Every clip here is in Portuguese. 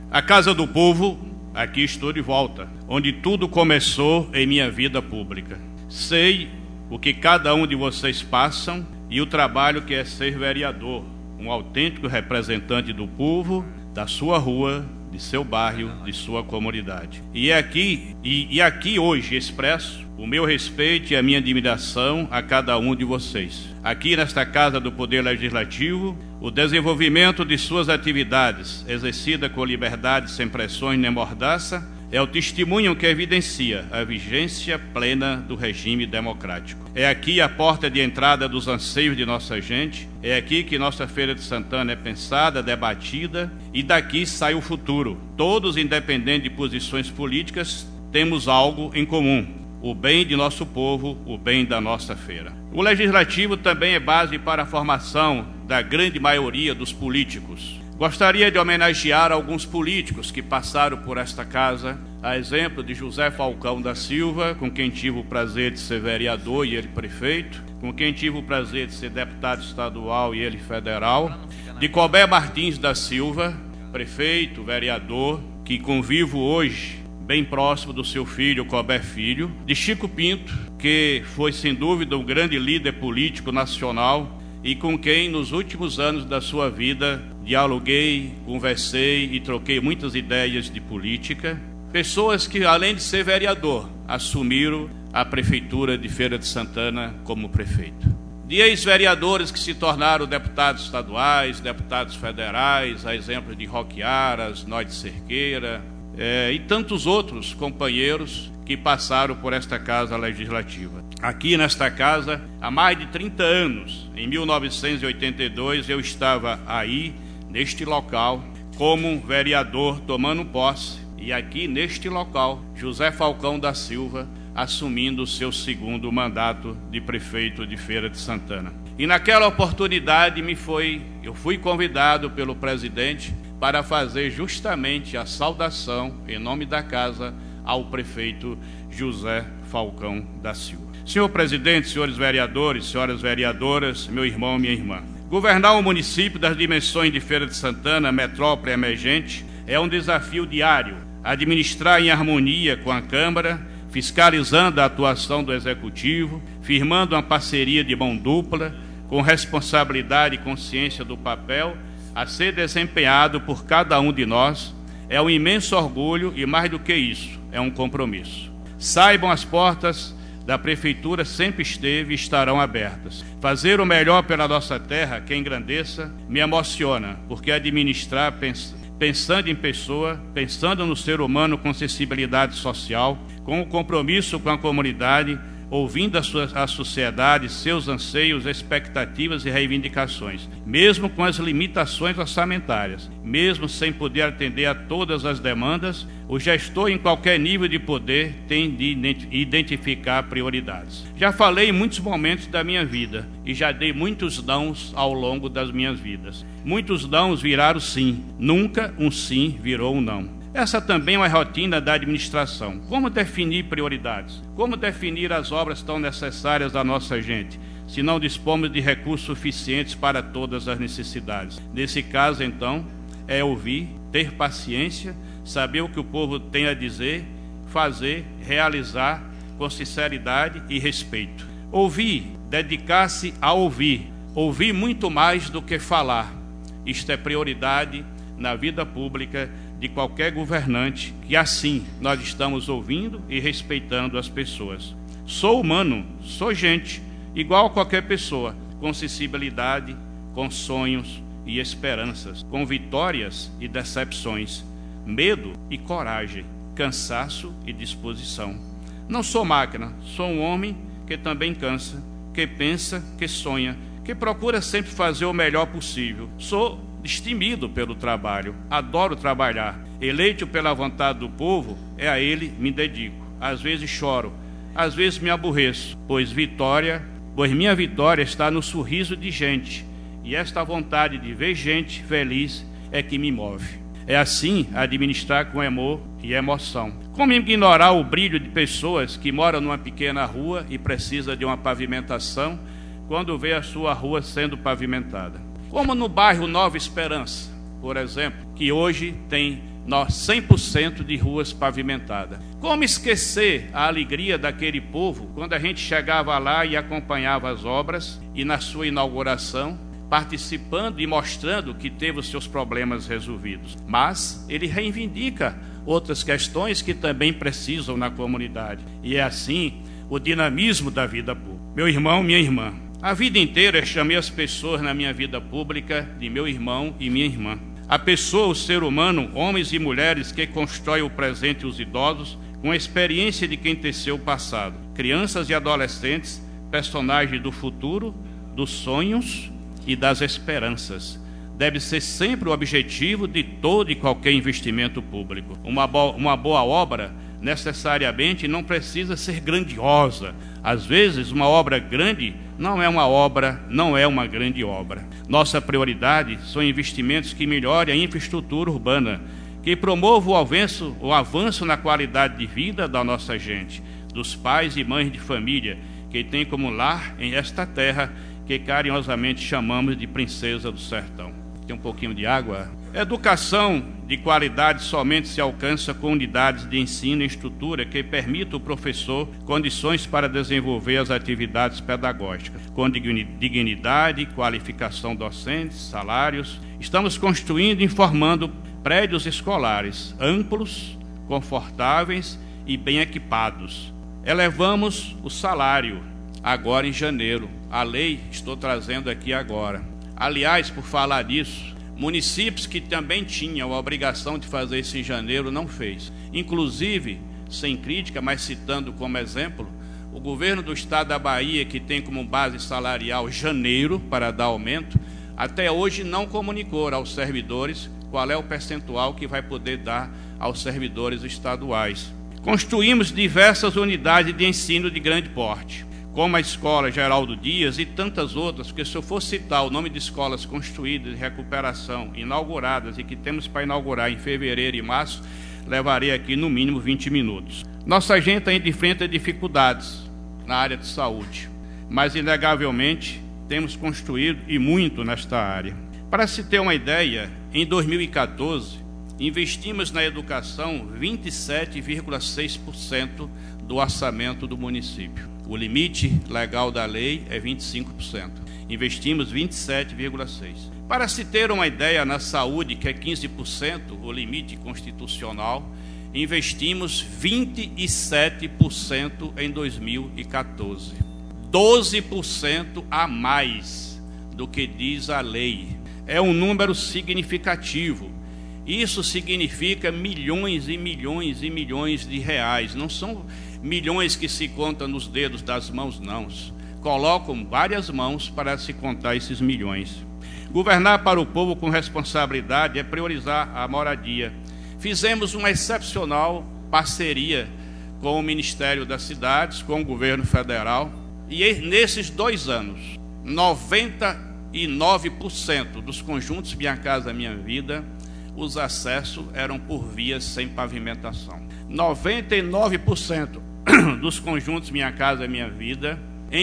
A Casa do Povo, aqui estou de volta, onde tudo começou em minha vida pública. Sei o que cada um de vocês passam e o trabalho que é ser vereador, um autêntico representante do povo, da sua rua, de seu bairro, de sua comunidade. E aqui hoje expresso o meu respeito e a minha admiração a cada um de vocês. Aqui nesta Casa do Poder Legislativo, o desenvolvimento de suas atividades, exercida com liberdade, sem pressões nem mordaça, é o testemunho que evidencia a vigência plena do regime democrático. É aqui a porta de entrada dos anseios de nossa gente, é aqui que nossa Feira de Santana é pensada, debatida, e daqui sai o futuro. Todos, independente de posições políticas, temos algo em comum: o bem de nosso povo, o bem da nossa feira. O Legislativo também é base para a formação da grande maioria dos políticos. Gostaria de homenagear alguns políticos que passaram por esta casa, a exemplo de José Falcão da Silva, com quem tive o prazer de ser vereador e ele prefeito, com quem tive o prazer de ser deputado estadual e ele federal, de Colbert Martins da Silva, prefeito, vereador, que convivo hoje bem próximo do seu filho, Colbert Filho, de Chico Pinto, que foi sem dúvida um grande líder político nacional e com quem nos últimos anos da sua vida dialoguei, conversei e troquei muitas ideias de política. Pessoas que, além de ser vereador, assumiram a prefeitura de Feira de Santana como prefeito. De ex-vereadores que se tornaram deputados estaduais, deputados federais, a exemplo de Roque Aras, Noide Cerqueira, e tantos outros companheiros que passaram por esta Casa Legislativa. Aqui nesta casa, há mais de 30 anos, em 1982, eu estava aí, neste local, como vereador tomando posse, e aqui neste local, José Falcão da Silva assumindo o seu segundo mandato de prefeito de Feira de Santana. E naquela oportunidade eu fui convidado pelo presidente para fazer justamente a saudação, em nome da casa, ao prefeito José Falcão da Silva. Senhor presidente, senhores vereadores, senhoras vereadoras, meu irmão e minha irmã, governar um município das dimensões de Feira de Santana, metrópole emergente, é um desafio diário. Administrar em harmonia com a Câmara, fiscalizando a atuação do Executivo, firmando uma parceria de mão dupla, com responsabilidade e consciência do papel a ser desempenhado por cada um de nós, é um imenso orgulho e, mais do que isso, é um compromisso. Saibam, as portas da Prefeitura sempre esteve e estarão abertas. Fazer o melhor pela nossa terra, que engrandeça, me emociona, porque administrar pensando em pessoa, pensando no ser humano com sensibilidade social, com o compromisso com a comunidade, ouvindo a sociedade, seus anseios, expectativas e reivindicações, mesmo com as limitações orçamentárias, mesmo sem poder atender a todas as demandas, o gestor em qualquer nível de poder tem de identificar prioridades. Já falei em muitos momentos da minha vida e já dei muitos nãos ao longo das minhas vidas. Muitos nãos viraram sim, nunca um sim virou um não. Essa também é uma rotina da administração. Como definir prioridades? Como definir as obras tão necessárias da nossa gente, se não dispomos de recursos suficientes para todas as necessidades? Nesse caso, então, é ouvir, ter paciência, saber o que o povo tem a dizer, fazer, realizar com sinceridade e respeito. Ouvir, dedicar-se a ouvir muito mais do que falar. Isto é prioridade na vida pública de qualquer governante, que assim nós estamos ouvindo e respeitando as pessoas. Sou humano, sou gente, igual a qualquer pessoa, com sensibilidade, com sonhos e esperanças, com vitórias e decepções, medo e coragem, cansaço e disposição. Não sou máquina, sou um homem que também cansa, que pensa, que sonha, que procura sempre fazer o melhor possível. Sou destemido pelo trabalho, adoro trabalhar. Eleito pela vontade do povo, é a ele me dedico. Às vezes choro, às vezes me aborreço, pois minha vitória está no sorriso de gente, e esta vontade de ver gente feliz é que me move. É assim administrar com amor e emoção. Como ignorar o brilho de pessoas que moram numa pequena rua e precisa de uma pavimentação quando vê a sua rua sendo pavimentada? Como no bairro Nova Esperança, por exemplo, que hoje tem 100% de ruas pavimentadas. Como esquecer a alegria daquele povo quando a gente chegava lá e acompanhava as obras e na sua inauguração, participando e mostrando que teve os seus problemas resolvidos. Mas ele reivindica outras questões que também precisam na comunidade. E é assim o dinamismo da vida pública. Meu irmão, minha irmã, a vida inteira eu chamei as pessoas na minha vida pública de meu irmão e minha irmã. A pessoa, o ser humano, homens e mulheres que constroem o presente e os idosos com a experiência de quem teceu o passado. Crianças e adolescentes, personagens do futuro, dos sonhos e das esperanças. Deve ser sempre o objetivo de todo e qualquer investimento público. Uma boa obra necessariamente não precisa ser grandiosa. Às vezes, uma obra grande não é uma grande obra. Nossa prioridade são investimentos que melhorem a infraestrutura urbana, que promovam o avanço na qualidade de vida da nossa gente, dos pais e mães de família, que tem como lar em esta terra que carinhosamente chamamos de Princesa do Sertão. Tem um pouquinho de água? Educação de qualidade somente se alcança com unidades de ensino e estrutura que permitam ao professor condições para desenvolver as atividades pedagógicas, com dignidade, qualificação docentes, salários. Estamos construindo e informando prédios escolares amplos, confortáveis e bem equipados. Elevamos o salário agora em janeiro. A lei estou trazendo aqui agora. Aliás, por falar nisso, municípios que também tinham a obrigação de fazer isso em janeiro não fez. Inclusive, sem crítica, mas citando como exemplo, o governo do estado da Bahia, que tem como base salarial janeiro para dar aumento, até hoje não comunicou aos servidores qual é o percentual que vai poder dar aos servidores estaduais. Construímos diversas unidades de ensino de grande porte, como a Escola Geraldo Dias e tantas outras, porque se eu for citar o nome de escolas construídas, de recuperação, inauguradas e que temos para inaugurar em fevereiro e março, levarei aqui no mínimo 20 minutos. Nossa gente ainda enfrenta dificuldades na área de saúde, mas inegavelmente temos construído e muito nesta área. Para se ter uma ideia, em 2014, investimos na educação 27,6% do orçamento do município. O limite legal da lei é 25%. Investimos 27,6%. Para se ter uma ideia, na saúde, que é 15%, o limite constitucional, investimos 27% em 2014. 12% a mais do que diz a lei. É um número significativo. Isso significa milhões e milhões e milhões de reais. Não são milhões que se contam nos dedos das mãos, não. Colocam várias mãos para se contar esses milhões. Governar para o povo com responsabilidade é priorizar a moradia. Fizemos uma excepcional parceria com o Ministério das Cidades, com o governo federal, e nesses 2 anos, 99% dos conjuntos Minha Casa Minha Vida, os acessos eram por vias sem pavimentação. 99% dos conjuntos Minha Casa Minha Vida, em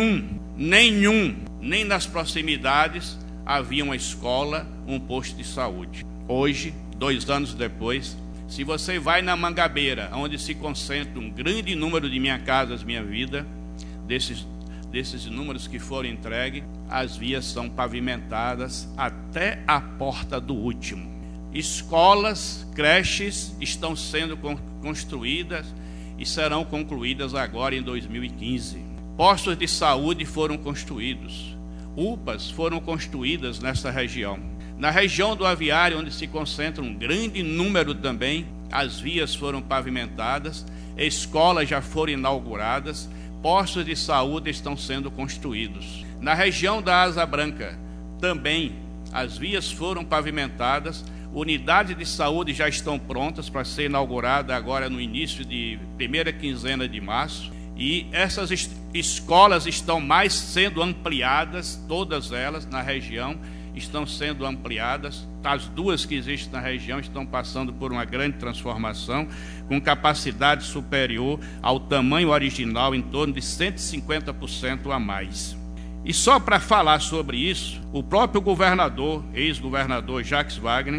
nem nas proximidades havia uma escola, um posto de saúde. Hoje, 2 anos depois, se você vai na Mangabeira, onde se concentra um grande número de Minha Casa Minha Vida, desses números que foram entregues, as vias são pavimentadas até a porta do último. Escolas, creches estão sendo construídas e serão concluídas agora em 2015. Postos de saúde foram construídos. UPAs foram construídas nessa região. Na região do aviário, onde se concentra um grande número também, as vias foram pavimentadas, escolas já foram inauguradas, postos de saúde estão sendo construídos. Na região da Asa Branca, também as vias foram pavimentadas, unidades de saúde já estão prontas para ser inaugurada agora no início de primeira quinzena de março, e essas escolas estão mais sendo ampliadas, todas elas na região estão sendo ampliadas. As 2 que existem na região estão passando por uma grande transformação, com capacidade superior ao tamanho original, em torno de 150% a mais. E só para falar sobre isso, o próprio governador, ex-governador Jacques Wagner,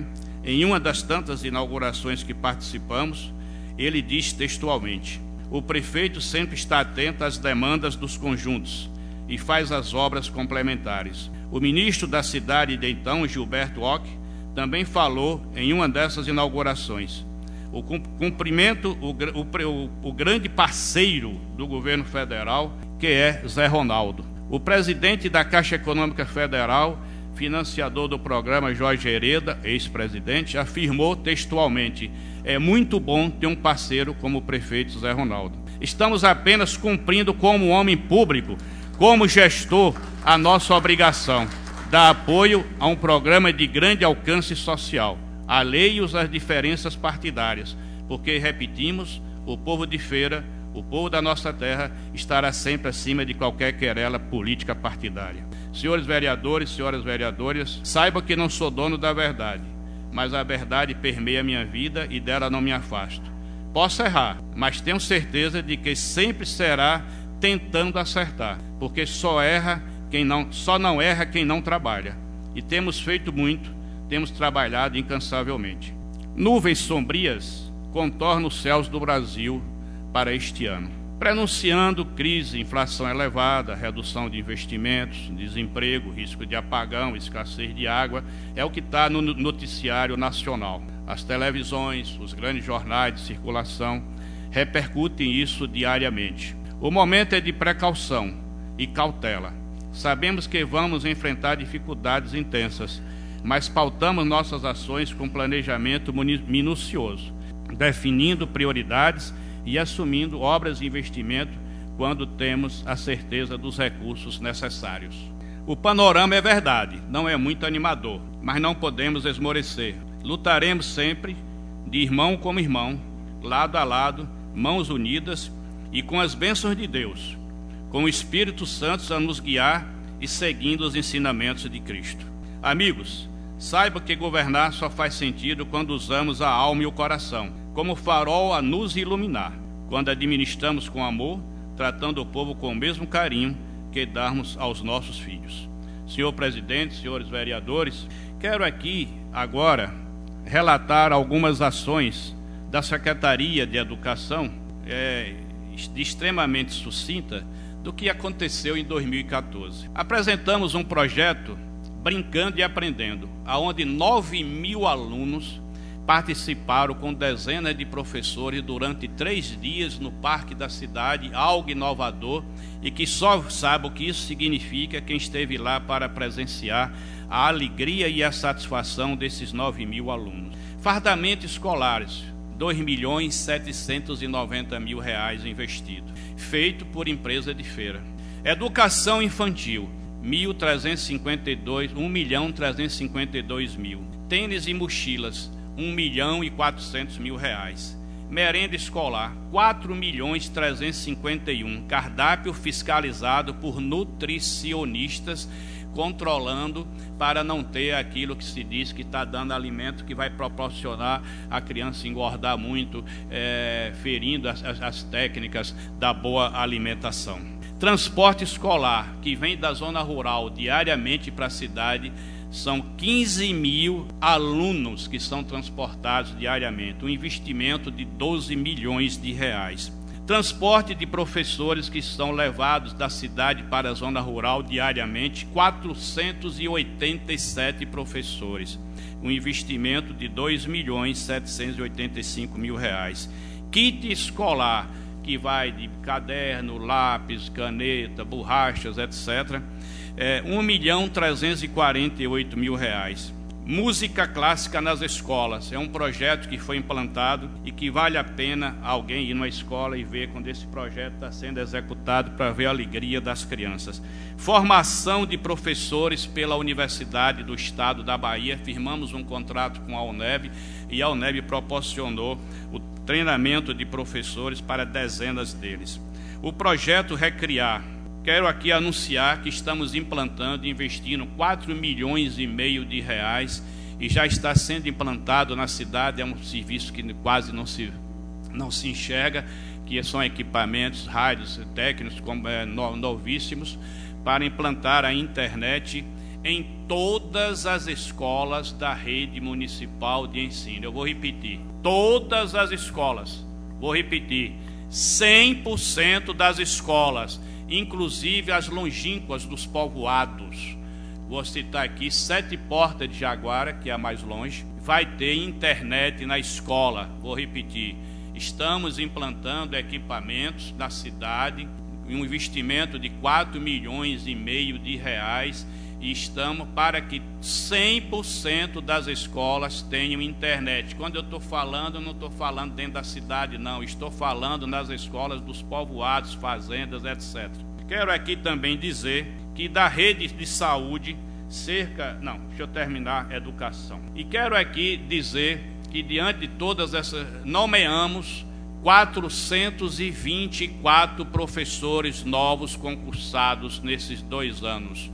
Em uma das tantas inaugurações que participamos, ele diz textualmente: o prefeito sempre está atento às demandas dos conjuntos e faz as obras complementares. O ministro da cidade de então, Gilberto Ock, também falou em uma dessas inaugurações. O cumprimento, o grande parceiro do governo federal, que é Zé Ronaldo. O presidente da Caixa Econômica Federal, financiador do programa Jorge Hereda, ex-presidente, afirmou textualmente: é muito bom ter um parceiro como o prefeito Zé Ronaldo. Estamos apenas cumprindo como homem público, como gestor, a nossa obrigação, dar apoio a um programa de grande alcance social, alheios às diferenças partidárias, porque, repetimos, o povo de Feira, o povo da nossa terra, estará sempre acima de qualquer querela política partidária. Senhores vereadores, senhoras vereadoras, saibam que não sou dono da verdade, mas a verdade permeia a minha vida e dela não me afasto. Posso errar, mas tenho certeza de que sempre será tentando acertar, porque só não erra quem não trabalha. E temos feito muito, temos trabalhado incansavelmente. Nuvens sombrias contornam os céus do Brasil para este ano, prenunciando crise, inflação elevada, redução de investimentos, desemprego, risco de apagão, escassez de água. É o que está no noticiário nacional. As televisões, os grandes jornais de circulação repercutem isso diariamente. O momento é de precaução e cautela. Sabemos que vamos enfrentar dificuldades intensas, mas pautamos nossas ações com planejamento minucioso, definindo prioridades e assumindo obras de investimento quando temos a certeza dos recursos necessários. O panorama é verdade, não é muito animador, mas não podemos esmorecer. Lutaremos sempre, de irmão como irmão, lado a lado, mãos unidas e com as bênçãos de Deus, com o Espírito Santo a nos guiar e seguindo os ensinamentos de Cristo. Amigos, saiba que governar só faz sentido quando usamos a alma e o coração, como farol a nos iluminar, quando administramos com amor, tratando o povo com o mesmo carinho que darmos aos nossos filhos. Senhor presidente, senhores vereadores, quero aqui agora relatar algumas ações da Secretaria de Educação, extremamente sucinta, do que aconteceu em 2014. Apresentamos um projeto Brincando e Aprendendo, onde 9.000 alunos participaram com dezenas de professores durante 3 dias no Parque da Cidade, algo inovador, e que só sabe o que isso significa quem esteve lá para presenciar a alegria e a satisfação desses 9.000 alunos. Fardamento escolares, R$2.790.000 investido, feito por empresa de feira. Educação infantil, R$1.352.000. Tênis e mochilas, R$1.400.000. Merenda escolar, R$4.351.000. Cardápio fiscalizado por nutricionistas, controlando para não ter aquilo que se diz que está dando alimento que vai proporcionar a criança engordar muito, ferindo as técnicas da boa alimentação. Transporte escolar, que vem da zona rural diariamente para a cidade, são 15.000 alunos que são transportados diariamente, um investimento de R$12 milhões. Transporte de professores que são levados da cidade para a zona rural diariamente, 487 professores, um investimento de R$2.785.000. Kit escolar, que vai de caderno, lápis, caneta, borrachas, etc., R$1.348.000. Música clássica nas escolas, é um projeto que foi implantado e que vale a pena alguém ir numa escola e ver quando esse projeto está sendo executado para ver a alegria das crianças. Formação de professores pela Universidade do Estado da Bahia, firmamos um contrato com a UNEB e a UNEB proporcionou o treinamento de professores para dezenas deles. O projeto Recriar, quero aqui anunciar que estamos implantando e investindo R$4,5 milhões e já está sendo implantado na cidade. É um serviço que quase não se enxerga, que são equipamentos, rádios técnicos novíssimos para implantar a internet em todas as escolas da rede municipal de ensino. Eu vou repetir, todas as escolas, vou repetir, 100% das escolas, inclusive as longínquas dos povoados. Vou citar aqui 7 Portas de Jaguara, que é a mais longe, vai ter internet na escola. Vou repetir, estamos implantando equipamentos na cidade, um investimento de 4,5 milhões de reais, e estamos para que 100% das escolas tenham internet. Quando eu estou falando, não estou falando dentro da cidade, não, estou falando nas escolas dos povoados, fazendas, etc. Quero aqui também dizer que da rede de saúde, deixa eu terminar, educação. E quero aqui dizer que diante de todas essas, nomeamos 424 professores novos concursados nesses 2 anos.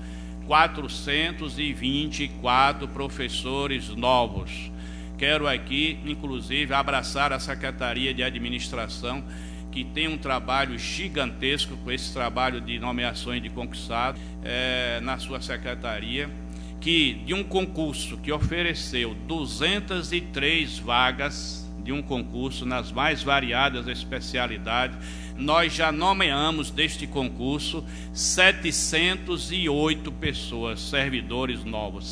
424 professores novos. Quero aqui, inclusive, abraçar a Secretaria de Administração, que tem um trabalho gigantesco com esse trabalho de nomeações de concursados na sua secretaria, que de um concurso que ofereceu 203 vagas de um concurso nas mais variadas especialidades, nós já nomeamos deste concurso 708 pessoas, servidores novos,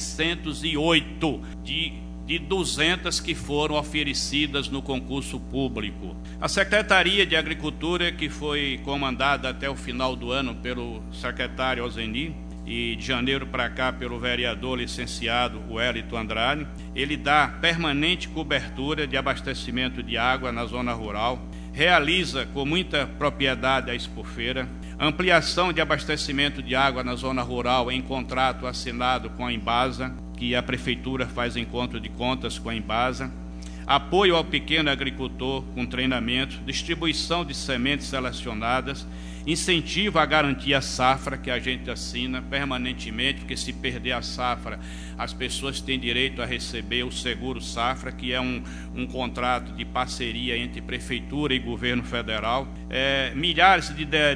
708 de 200 que foram oferecidas no concurso público. A Secretaria de Agricultura, que foi comandada até o final do ano pelo secretário Ozeni, e de janeiro para cá pelo vereador licenciado Wellington Andrade, ele dá permanente cobertura de abastecimento de água na zona rural, realiza com muita propriedade a expofeira, ampliação de abastecimento de água na zona rural em contrato assinado com a Embasa, que a Prefeitura faz encontro de contas com a Embasa, apoio ao pequeno agricultor com treinamento, distribuição de sementes selecionadas, incentivo à garantia safra, que a gente assina permanentemente, porque se perder a safra, as pessoas têm direito a receber o seguro safra, que é um contrato de parceria entre Prefeitura e Governo Federal. Milhares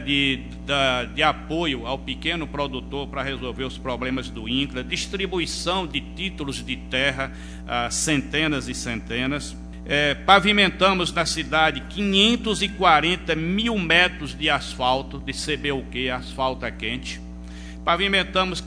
de apoio ao pequeno produtor para resolver os problemas do INCRA, distribuição de títulos de terra, centenas e centenas. Pavimentamos na cidade 540 mil metros de asfalto, de CBUQ, asfalto quente. Pavimentamos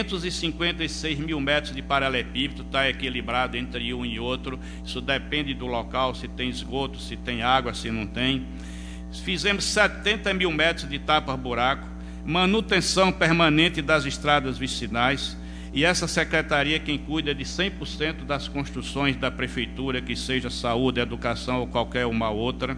556 mil metros de paralelepípedo, está equilibrado entre um e outro. Isso depende do local, se tem esgoto, se tem água, se não tem. Fizemos 70 mil metros de tapa-buraco, manutenção permanente das estradas vicinais. E essa secretaria quem cuida de 100% das construções da Prefeitura, que seja saúde, educação ou qualquer uma outra.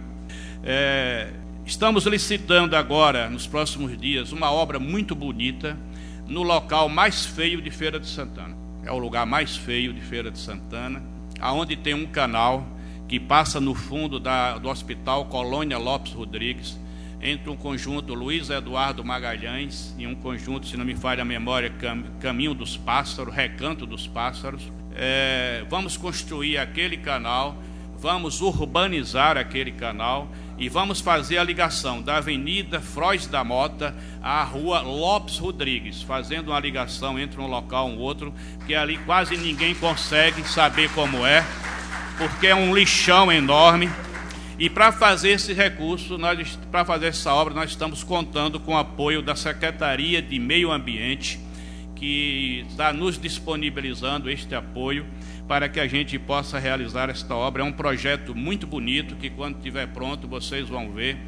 Estamos licitando agora, nos próximos dias, uma obra muito bonita no local mais feio de Feira de Santana. É o lugar mais feio de Feira de Santana, aonde tem um canal que passa no fundo do Hospital Colônia Lopes Rodrigues, entre um conjunto Luiz Eduardo Magalhães e um conjunto, se não me falha a memória, Caminho dos Pássaros, Recanto dos Pássaros. Vamos construir aquele canal, vamos urbanizar aquele canal e vamos fazer a ligação da Avenida Frois da Mota à Rua Lopes Rodrigues, fazendo uma ligação entre um local e um outro, que ali quase ninguém consegue saber como é, porque é um lixão enorme. E para fazer esse recurso, para fazer essa obra, nós estamos contando com o apoio da Secretaria de Meio Ambiente, que está nos disponibilizando este apoio para que a gente possa realizar esta obra. É um projeto muito bonito, que quando estiver pronto vocês vão ver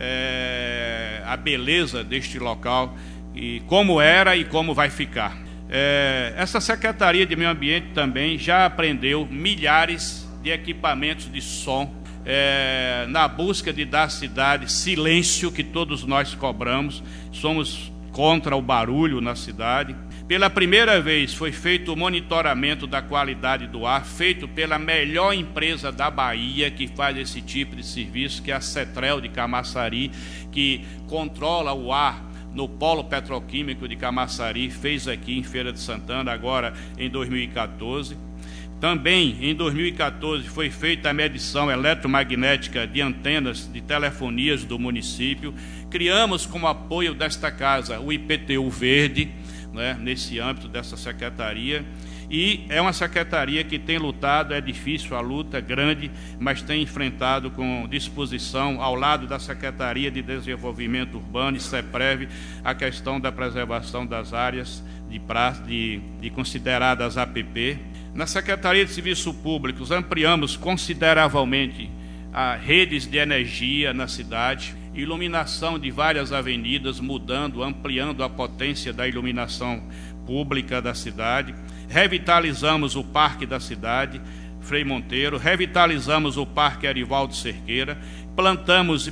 a beleza deste local, e como era e como vai ficar. Essa Secretaria de Meio Ambiente também já apreendeu milhares de equipamentos de som, na busca de dar à cidade silêncio, que todos nós cobramos. Somos contra o barulho na cidade. Pela primeira vez foi feito o monitoramento da qualidade do ar, feito pela melhor empresa da Bahia que faz esse tipo de serviço, que é a Cetrel de Camaçari, que controla o ar no polo petroquímico de Camaçari, fez aqui em Feira de Santana, agora em 2014. Também, em 2014, foi feita a medição eletromagnética de antenas de telefonias do município. Criamos, como apoio desta casa, o IPTU Verde, né, nesse âmbito dessa secretaria. E é uma secretaria que tem lutado, é difícil a luta, é grande, mas tem enfrentado com disposição, ao lado da Secretaria de Desenvolvimento Urbano e SEPREV, a questão da preservação das áreas de consideradas APP. Na Secretaria de Serviços Públicos, ampliamos consideravelmente as redes de energia na cidade, iluminação de várias avenidas, ampliando a potência da iluminação pública da cidade. Revitalizamos o Parque da Cidade, Frei Monteiro, revitalizamos o Parque Arivaldo Cerqueira, plantamos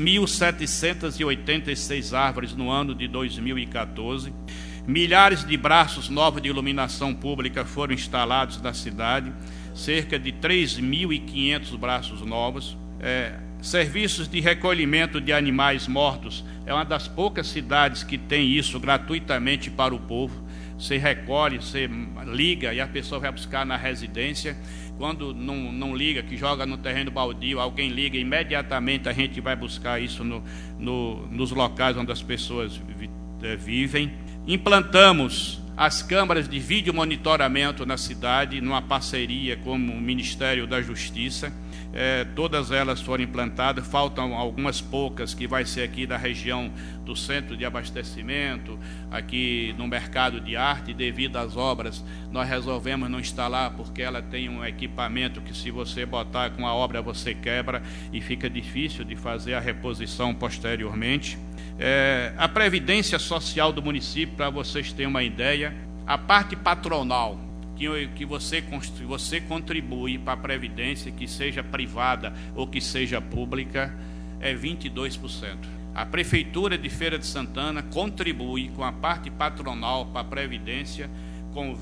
1.786 árvores no ano de 2014, milhares de braços novos de iluminação pública foram instalados na cidade, cerca de 3.500 braços novos. Serviços de recolhimento de animais mortos, é uma das poucas cidades que tem isso gratuitamente para o povo. Você recolhe, você liga e a pessoa vai buscar na residência. Quando não liga, que joga no terreno baldio, alguém liga, imediatamente a gente vai buscar isso nos locais onde as pessoas vivem. Implantamos as câmaras de vídeo monitoramento na cidade, numa parceria com o Ministério da Justiça. Todas elas foram implantadas, faltam algumas poucas que vai ser aqui da região do centro de abastecimento, aqui no mercado de arte. Devido às obras, nós resolvemos não instalar, porque ela tem um equipamento que, se você botar com a obra, você quebra e fica difícil de fazer a reposição posteriormente. A Previdência Social do município, para vocês terem uma ideia, a parte patronal que você contribui para a Previdência, que seja privada ou que seja pública, é 22%. A Prefeitura de Feira de Santana contribui com a parte patronal para a Previdência com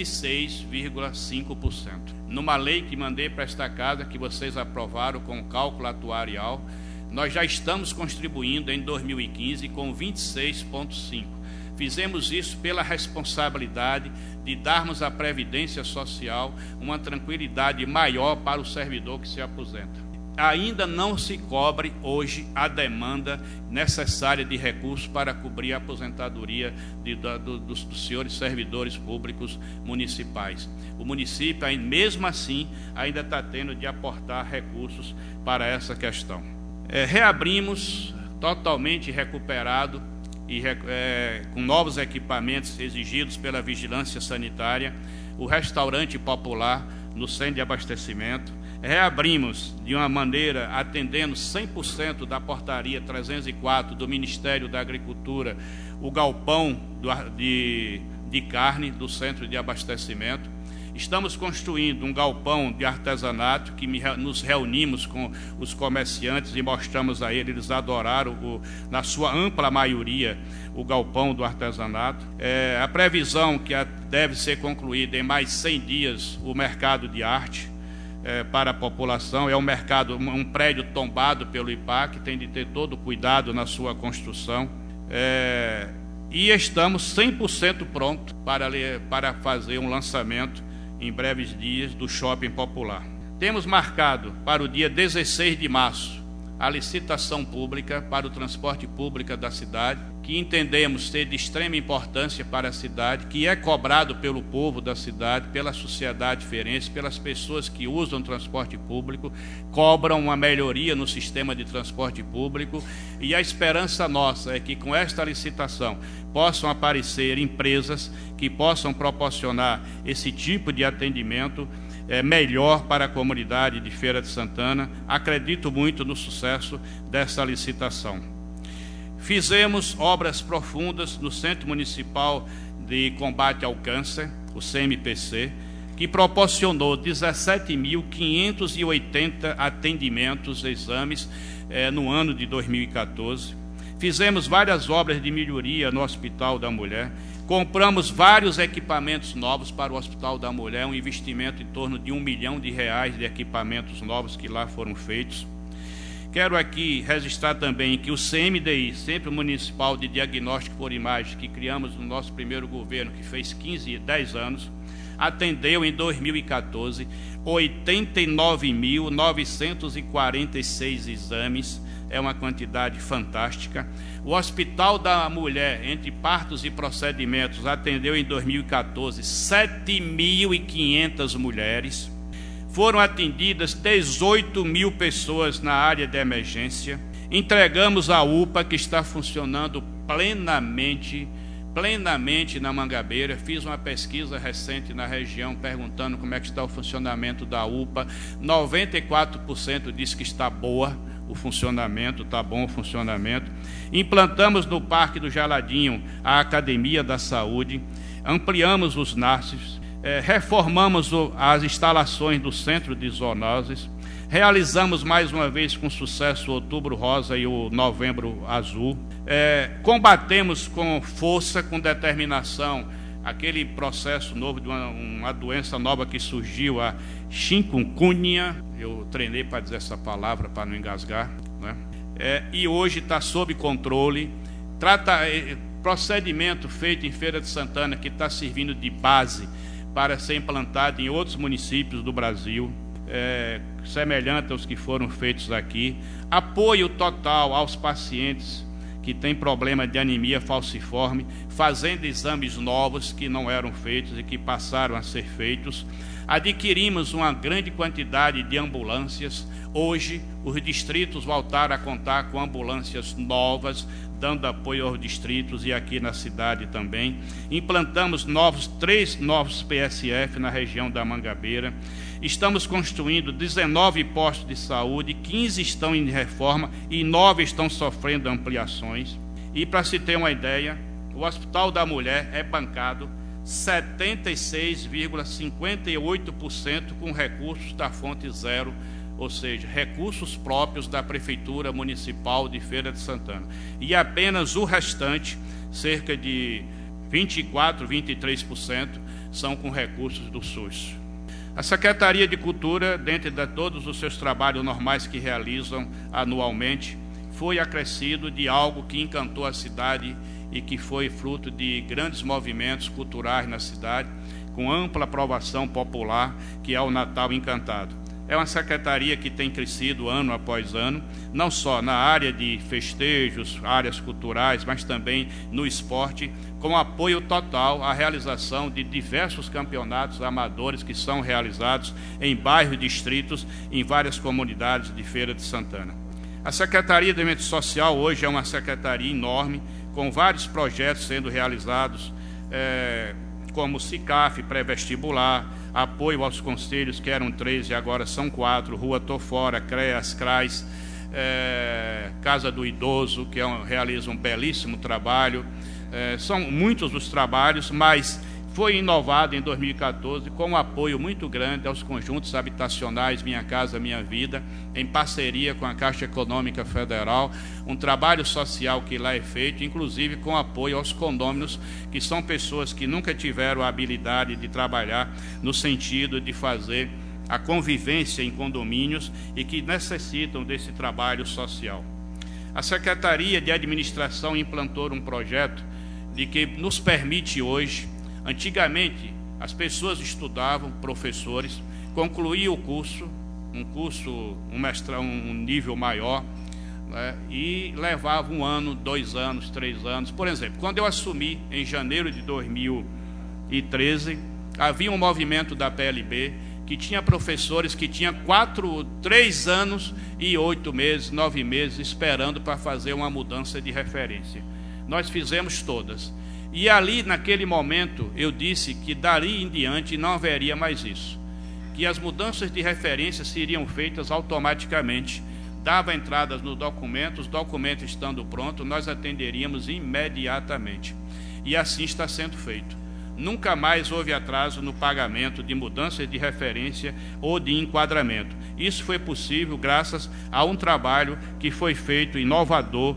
26,5%. Numa lei que mandei para esta casa, que vocês aprovaram com o cálculo atuarial, nós já estamos contribuindo em 2015 com 26,5%. Fizemos isso pela responsabilidade de darmos à Previdência Social uma tranquilidade maior para o servidor que se aposenta. Ainda não se cobre hoje a demanda necessária de recursos para cobrir a aposentadoria dos senhores servidores públicos municipais. O município, mesmo assim, ainda está tendo de aportar recursos para essa questão. Reabrimos totalmente recuperado e com novos equipamentos exigidos pela vigilância sanitária, o restaurante popular no centro de abastecimento. Reabrimos de uma maneira atendendo 100% da portaria 304 do Ministério da Agricultura, o galpão de carne do centro de abastecimento. Estamos construindo um galpão de artesanato que nos reunimos com os comerciantes e mostramos a eles adoraram, na sua ampla maioria, o galpão do artesanato. A previsão que deve ser concluída em mais 100 dias o mercado de arte para a população. É um prédio tombado pelo IPAC, tem de ter todo o cuidado na sua construção. E estamos 100% prontos para fazer um lançamento em breves dias do Shopping Popular. Temos marcado para o dia 16 de março a licitação pública para o transporte público da cidade, que entendemos ser de extrema importância para a cidade, que é cobrado pelo povo da cidade, pela sociedade feirense, pelas pessoas que usam transporte público, cobram uma melhoria no sistema de transporte público, e a esperança nossa é que com esta licitação possam aparecer empresas que possam proporcionar esse tipo de atendimento melhor para a comunidade de Feira de Santana. Acredito muito no sucesso dessa licitação. Fizemos obras profundas no Centro Municipal de Combate ao Câncer, o CMPC, que proporcionou 17.580 atendimentos, exames, no ano de 2014. Fizemos várias obras de melhoria no Hospital da Mulher. Compramos vários equipamentos novos para o Hospital da Mulher, um investimento em torno de R$1 milhão de equipamentos novos que lá foram feitos. Quero aqui registrar também que o CMDI, Centro Municipal de Diagnóstico por Imagem, que criamos no nosso primeiro governo, que fez 10 anos, atendeu em 2014 89.946 exames, é uma quantidade fantástica. O Hospital da Mulher, entre partos e procedimentos, atendeu em 2014 7.500 mulheres. Foram atendidas 18.000 pessoas na área de emergência. Entregamos a UPA, que está funcionando plenamente na Mangabeira. Fiz uma pesquisa recente na região perguntando como é que está o funcionamento da UPA. 94% diz que está boa o funcionamento, está bom o funcionamento. Implantamos no Parque do Geladinho a Academia da Saúde, ampliamos os NARCs, reformamos as instalações do Centro de Zoonoses, realizamos mais uma vez com sucesso o Outubro Rosa e o Novembro Azul, combatemos com força, com determinação, aquele processo novo de uma doença nova que surgiu, a chikungunya. Eu treinei para dizer essa palavra para não engasgar, né? E hoje está sob controle. Procedimento feito em Feira de Santana, que está servindo de base para ser implantado em outros municípios do Brasil, semelhante aos que foram feitos aqui. Apoio total aos pacientes que têm problema de anemia falciforme, fazendo exames novos que não eram feitos e que passaram a ser feitos. Adquirimos uma grande quantidade de ambulâncias. Hoje, os distritos voltaram a contar com ambulâncias novas, dando apoio aos distritos e aqui na cidade também. Implantamos 3 novos PSF na região da Mangabeira. Estamos construindo 19 postos de saúde, 15 estão em reforma e 9 estão sofrendo ampliações. E para se ter uma ideia, o Hospital da Mulher é bancado 76,58% com recursos da fonte zero, ou seja, recursos próprios da Prefeitura Municipal de Feira de Santana. E apenas o restante, cerca de 23%, são com recursos do SUS. A Secretaria de Cultura, dentre de todos os seus trabalhos normais que realizam anualmente, foi acrescido de algo que encantou a cidade e que foi fruto de grandes movimentos culturais na cidade, com ampla aprovação popular, que é o Natal Encantado. É uma secretaria que tem crescido ano após ano, não só na área de festejos, áreas culturais, mas também no esporte, com apoio total à realização de diversos campeonatos amadores que são realizados em bairros, distritos, em várias comunidades de Feira de Santana. A Secretaria de Desenvolvimento Social hoje é uma secretaria enorme, com vários projetos sendo realizados, como SICAF, pré-vestibular, apoio aos conselhos, que eram 3 e agora são 4, Rua Tô Fora, CREAS, CRAS, Casa do Idoso, que realiza um belíssimo trabalho. São muitos os trabalhos, mas foi inovado em 2014 com um apoio muito grande aos conjuntos habitacionais Minha Casa Minha Vida, em parceria com a Caixa Econômica Federal, um trabalho social que lá é feito, inclusive com apoio aos condôminos, que são pessoas que nunca tiveram a habilidade de trabalhar no sentido de fazer a convivência em condomínios e que necessitam desse trabalho social. A Secretaria de Administração implantou um projeto de que nos permite hoje. Antigamente, as pessoas estudavam, professores, concluíam o curso, um nível maior, né, e levavam 1 ano, 2 anos, 3 anos. Por exemplo, quando eu assumi, em janeiro de 2013, havia um movimento da PLB que tinha professores que tinham 3 anos e 8 meses, 9 meses, esperando para fazer uma mudança de referência. Nós fizemos todas. E ali, naquele momento, eu disse que dali em diante não haveria mais isso, que as mudanças de referência seriam feitas automaticamente. Dava entradas no documento, os documentos estando prontos, nós atenderíamos imediatamente. E assim está sendo feito. Nunca mais houve atraso no pagamento de mudanças de referência ou de enquadramento. Isso foi possível graças a um trabalho que foi feito inovador,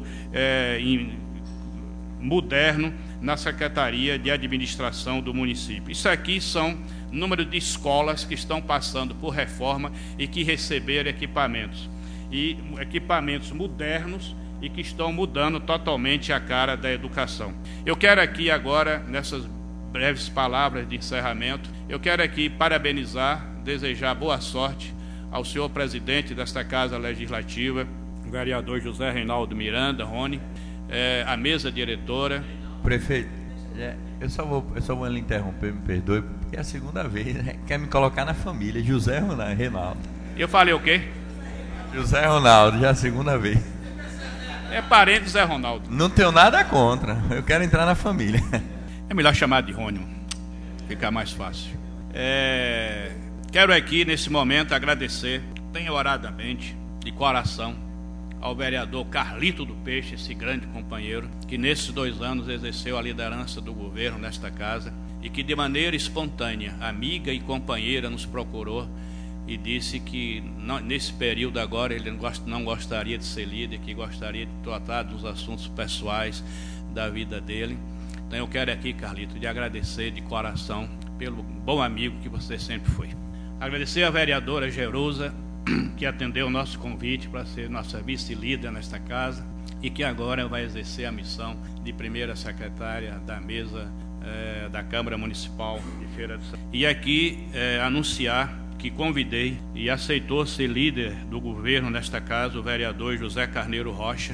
moderno, na Secretaria de Administração do município. Isso aqui são número de escolas que estão passando por reforma e que receberam equipamentos modernos e que estão mudando totalmente a cara da educação. Eu quero aqui agora, nessas breves palavras de encerramento. Eu quero aqui parabenizar, desejar boa sorte ao senhor presidente desta Casa Legislativa, o vereador José Reinaldo Miranda, Rony, a mesa diretora. Prefeito, eu só vou lhe interromper, me perdoe, porque é a segunda vez, né? Quer me colocar na família, José Reinaldo. Eu falei o quê? José Ronaldo, já é a segunda vez. É parente do Zé Ronaldo. Não tenho nada contra, eu quero entrar na família. É melhor chamar de Rony, fica mais fácil. Quero aqui, nesse momento, agradecer, penhoradamente, de coração, ao vereador Carlito do Peixe, esse grande companheiro, que nesses 2 anos exerceu a liderança do governo nesta casa e que de maneira espontânea, amiga e companheira, nos procurou e disse que nesse período agora ele não gostaria de ser líder, que gostaria de tratar dos assuntos pessoais da vida dele. Então eu quero aqui, Carlito, de agradecer de coração pelo bom amigo que você sempre foi. Agradecer à vereadora Jerusa, que atendeu o nosso convite para ser nossa vice-líder nesta casa e que agora vai exercer a missão de primeira secretária da mesa da Câmara Municipal de Feira de Santana. E aqui anunciar que convidei e aceitou ser líder do governo nesta casa o vereador José Carneiro Rocha.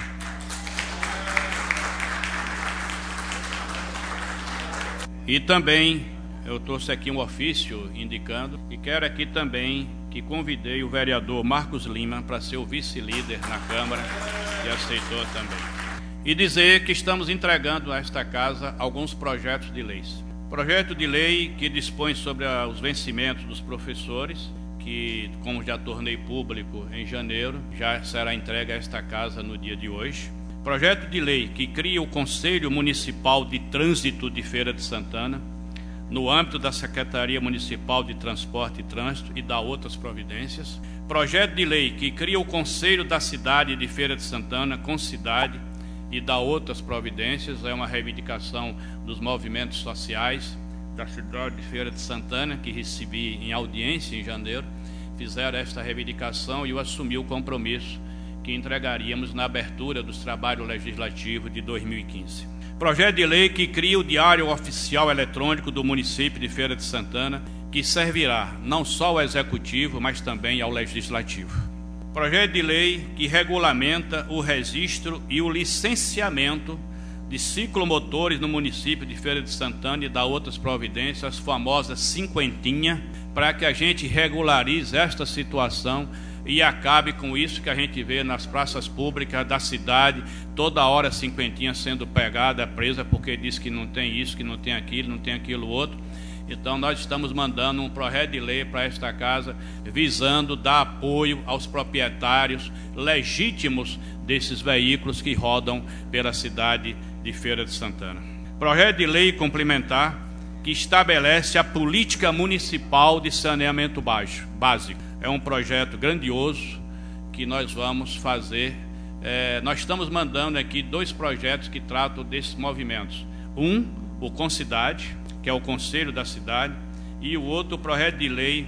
E também eu trouxe aqui um ofício indicando e quero aqui também que convidei o vereador Marcos Lima para ser o vice-líder na Câmara e aceitou também. E dizer que estamos entregando a esta casa alguns projetos de leis. Projeto de lei que dispõe sobre os vencimentos dos professores, que, como já tornei público em janeiro, já será entregue a esta casa no dia de hoje. Projeto de lei que cria o Conselho Municipal de Trânsito de Feira de Santana, no âmbito da Secretaria Municipal de Transporte e Trânsito e dá outras providências. Projeto de lei que cria o Conselho da Cidade de Feira de Santana, com cidade, e dá outras providências. É uma reivindicação dos movimentos sociais da cidade de Feira de Santana, que recebi em audiência em janeiro. Fizeram esta reivindicação e eu assumi o compromisso que entregaríamos na abertura dos trabalhos legislativos de 2015. Projeto de lei que cria o Diário Oficial Eletrônico do município de Feira de Santana, que servirá não só ao Executivo, mas também ao Legislativo. Projeto de lei que regulamenta o registro e o licenciamento de ciclomotores no município de Feira de Santana e dá outras providências, as famosas cinquentinha, para que a gente regularize esta situação e acabe com isso que a gente vê nas praças públicas da cidade, toda hora cinquentinha sendo pegada, presa, porque diz que não tem isso, que não tem aquilo outro. Então nós estamos mandando um projeto de lei para esta casa, visando dar apoio aos proprietários legítimos desses veículos que rodam pela cidade de Feira de Santana. Projeto de lei complementar que estabelece a política municipal de saneamento básico. É um projeto grandioso que nós vamos fazer. Nós estamos mandando aqui 2 projetos que tratam desses movimentos. Um, o Concidade, que é o Conselho da Cidade, e o outro, o projeto de lei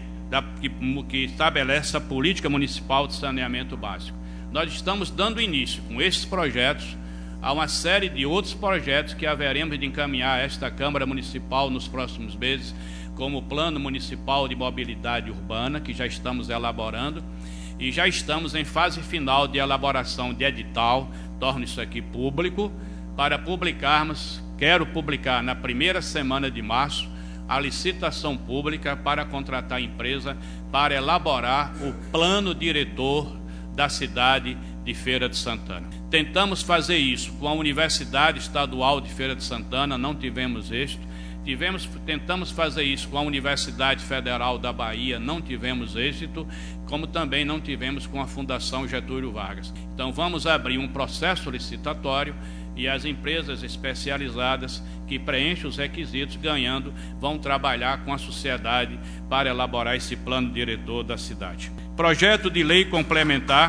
que estabelece a política municipal de saneamento básico. Nós estamos dando início com esses projetos a uma série de outros projetos que haveremos de encaminhar a esta Câmara Municipal nos próximos meses, como o Plano Municipal de Mobilidade Urbana, que já estamos elaborando, e já estamos em fase final de elaboração de edital, torno isso aqui público, para publicarmos, quero publicar na primeira semana de março, a licitação pública para contratar a empresa para elaborar o plano diretor da cidade de Feira de Santana. Tentamos fazer isso com a Universidade Estadual de Feira de Santana, não tivemos êxito. Tentamos fazer isso com a Universidade Federal da Bahia, não tivemos êxito, como também não tivemos com a Fundação Getúlio Vargas. Então vamos abrir um processo licitatório e as empresas especializadas que preenchem os requisitos, ganhando, vão trabalhar com a sociedade para elaborar esse plano diretor da cidade. Projeto de lei complementar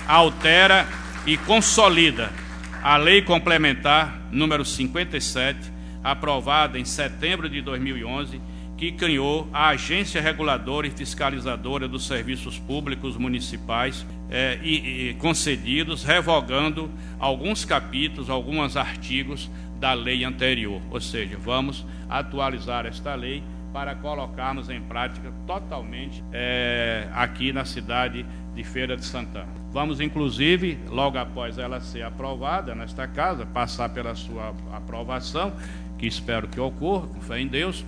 altera e consolida a Lei Complementar número 57, aprovada em setembro de 2011, que criou a Agência Reguladora e Fiscalizadora dos Serviços Públicos Municipais e concedidos, revogando alguns capítulos, alguns artigos da lei anterior. Ou seja, vamos atualizar esta lei para colocarmos em prática totalmente aqui na cidade de Feira de Santana. Vamos, inclusive, logo após ela ser aprovada nesta casa, passar pela sua aprovação, que espero que ocorra, com fé em Deus,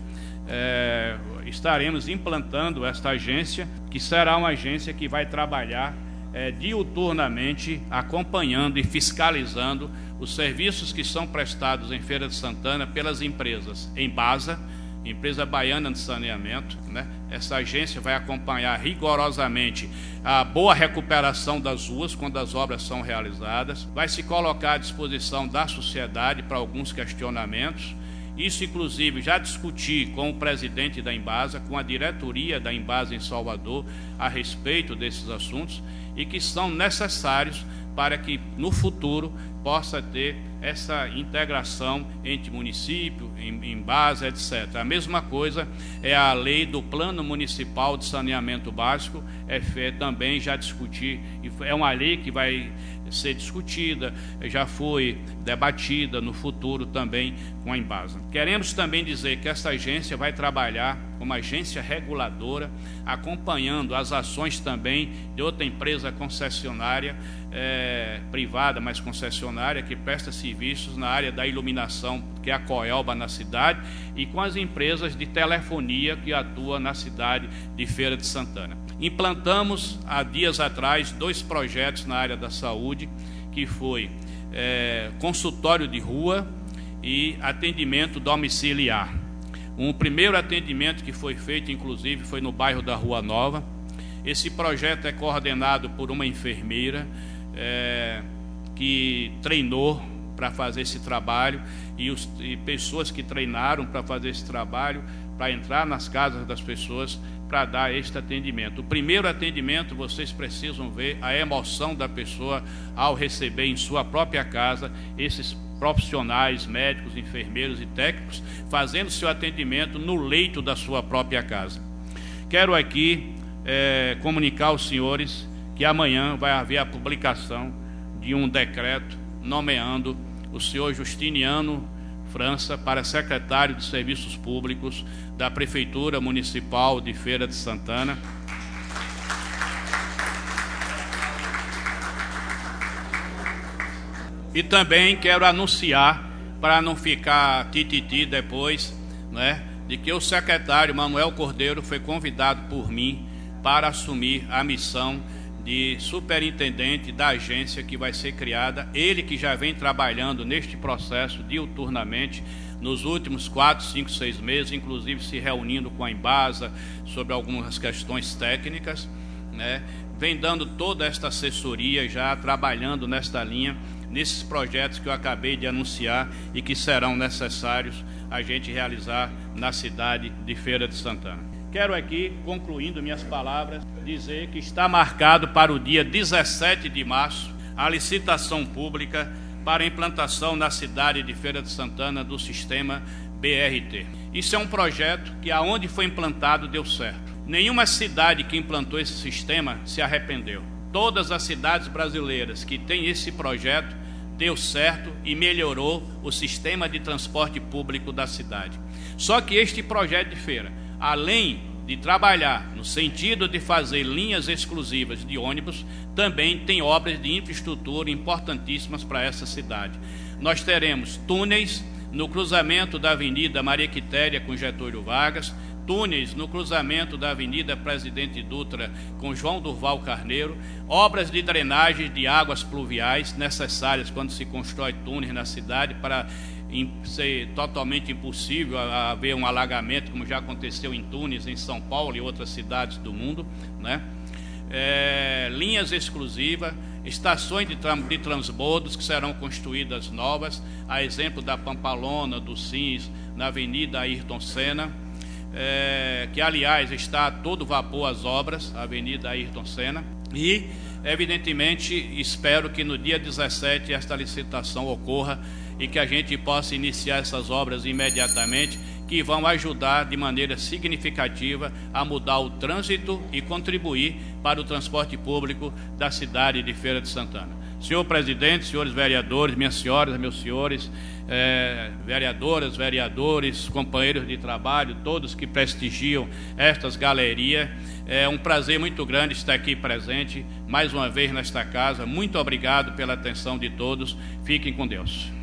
estaremos implantando esta agência, que será uma agência que vai trabalhar diuturnamente, acompanhando e fiscalizando os serviços que são prestados em Feira de Santana pelas empresas Embasa, Empresa Baiana de Saneamento, né? Essa agência vai acompanhar rigorosamente a boa recuperação das ruas quando as obras são realizadas, vai se colocar à disposição da sociedade para alguns questionamentos. Isso, inclusive, já discuti com o presidente da Embasa, com a diretoria da Embasa em Salvador, a respeito desses assuntos, e que são necessários para que, no futuro, possa ter essa integração entre município, Embasa, etc. A mesma coisa é a lei do Plano Municipal de Saneamento Básico, também já discuti, é uma lei que vai ser discutida, já foi debatida no futuro também com a Embasa. Queremos também dizer que essa agência vai trabalhar como agência reguladora, acompanhando as ações também de outra empresa concessionária, privada, mas concessionária, que presta serviços na área da iluminação, que é a Coelba na cidade, e com as empresas de telefonia que atuam na cidade de Feira de Santana. Implantamos, há dias atrás, 2 projetos na área da saúde, que foi consultório de rua e atendimento domiciliar. Um primeiro atendimento que foi feito, inclusive, foi no bairro da Rua Nova. Esse projeto é coordenado por uma enfermeira que treinou para fazer esse trabalho, e pessoas que treinaram para fazer esse trabalho, para entrar nas casas das pessoas, para dar este atendimento. O primeiro atendimento, vocês precisam ver a emoção da pessoa ao receber em sua própria casa esses profissionais, médicos, enfermeiros e técnicos, fazendo seu atendimento no leito da sua própria casa. Quero aqui comunicar aos senhores que amanhã vai haver a publicação de um decreto nomeando o senhor Justiniano França para secretário de Serviços Públicos da Prefeitura Municipal de Feira de Santana. E também quero anunciar, para não ficar tititi depois, né, de que o secretário Manuel Cordeiro foi convidado por mim para assumir a missão de superintendente da agência que vai ser criada. Ele que já vem trabalhando neste processo diuturnamente nos últimos 4, 5, 6 meses, inclusive se reunindo com a Embasa sobre algumas questões técnicas, né? Vem dando toda esta assessoria, já trabalhando nesta linha, nesses projetos que eu acabei de anunciar e que serão necessários a gente realizar na cidade de Feira de Santana. Quero aqui, concluindo minhas palavras, dizer que está marcado para o dia 17 de março a licitação pública para a implantação na cidade de Feira de Santana do sistema BRT. Isso é um projeto que, aonde foi implantado, deu certo. Nenhuma cidade que implantou esse sistema se arrependeu. Todas as cidades brasileiras que têm esse projeto deu certo e melhorou o sistema de transporte público da cidade. Só que este projeto de feira, além de trabalhar no sentido de fazer linhas exclusivas de ônibus, também tem obras de infraestrutura importantíssimas para essa cidade. Nós teremos túneis no cruzamento da Avenida Maria Quitéria com Getúlio Vargas, túneis no cruzamento da Avenida Presidente Dutra com João Durval Carneiro, obras de drenagem de águas pluviais necessárias quando se constrói túneis na cidade para ser totalmente impossível haver um alagamento, como já aconteceu em Tunis, em São Paulo e outras cidades do mundo, né? Linhas exclusivas, estações de transbordos que serão construídas novas, a exemplo da Pampalona, do Sims, na Avenida Ayrton Senna, que aliás está a todo vapor as obras, a Avenida Ayrton Senna, e evidentemente espero que no dia 17 esta licitação ocorra e que a gente possa iniciar essas obras imediatamente, que vão ajudar de maneira significativa a mudar o trânsito e contribuir para o transporte público da cidade de Feira de Santana. Senhor presidente, senhores vereadores, minhas senhoras, meus senhores, vereadoras, vereadores, companheiros de trabalho, todos que prestigiam estas galerias, é um prazer muito grande estar aqui presente, mais uma vez nesta casa. Muito obrigado pela atenção de todos. Fiquem com Deus.